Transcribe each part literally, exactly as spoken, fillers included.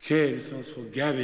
Okay, this one's for Gabby.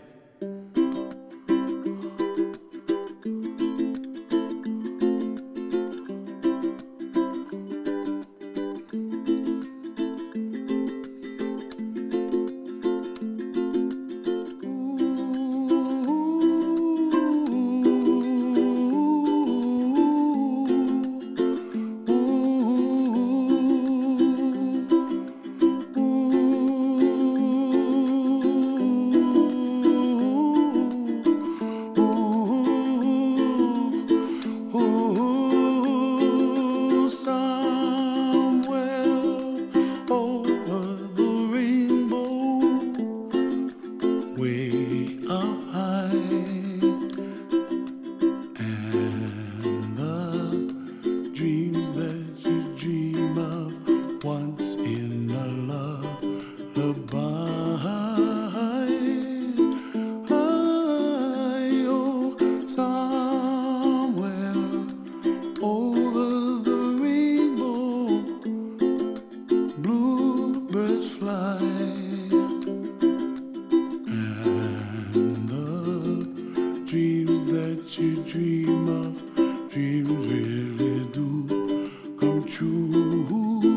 Way up high, and the dreams that you dream of once in a lullaby. I oh, somewhere over the rainbow, bluebirds fly. Dreams that you dream of, dreams really do come true.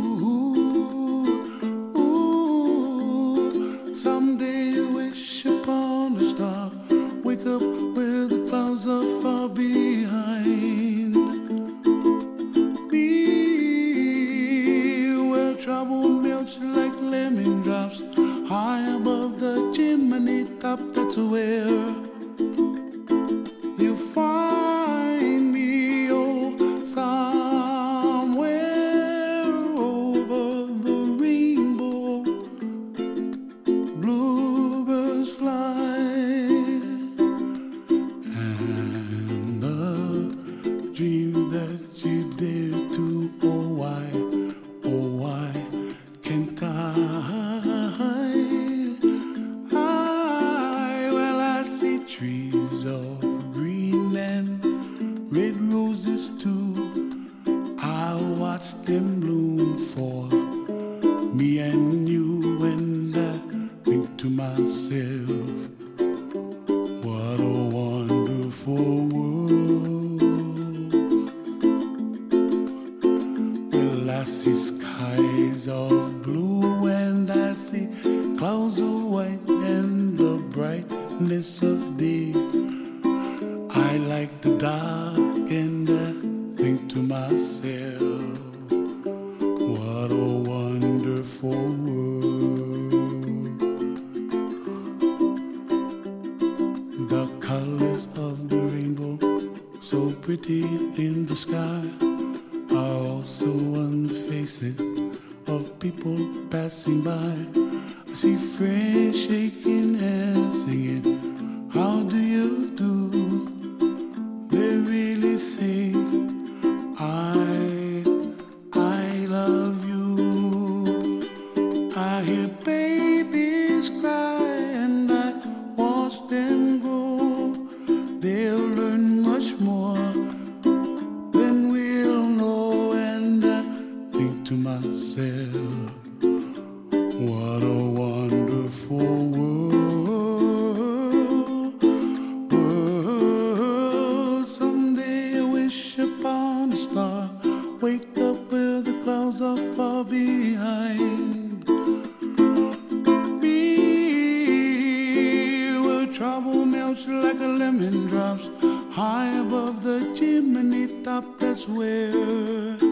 Ooh, someday you wish upon a star, wake up where the clouds are far behind me, where trouble melts like lemon drops, high above the chimney top. That's where you find me, oh, somewhere over the rainbow, bluebirds fly, and the dreams that you dare to, oh why, oh why can't I? I, well I see trees of green and red roses too. I watch them bloom for me and you, and I think to myself, what a wonderful world. Well, I see skies of blue and I see clouds of white and the brightness of day. I like the dark and I think to myself, what a wonderful world. The colors of the rainbow, so pretty in the sky, are also on the faces of people passing by. I see friends shaking hands singing, how do you do? They really say, I, I love you. I hear babies cry and I watch them grow. They'll learn much more than we'll know, and I think to myself, what a wonderful world. World. Someday I wish upon a star, wake up where the clouds are far behind me, where trouble melts like a lemon drops, high above the chimney top. That's where